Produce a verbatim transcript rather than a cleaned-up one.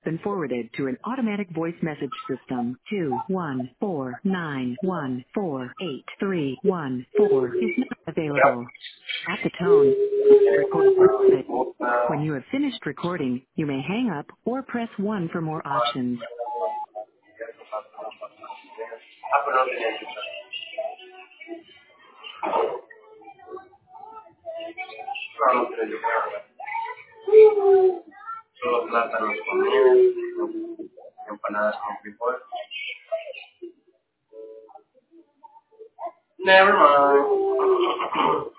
been forwarded to an automatic voice message system. two one four nine one four eight three one four is not available. At the tone, record your message. When you have finished recording, you may hang up or press one for more options. Apa namanya juga? Selalu tunjukkan solo kelihatan responnya yang panas mengkritik. Never mind.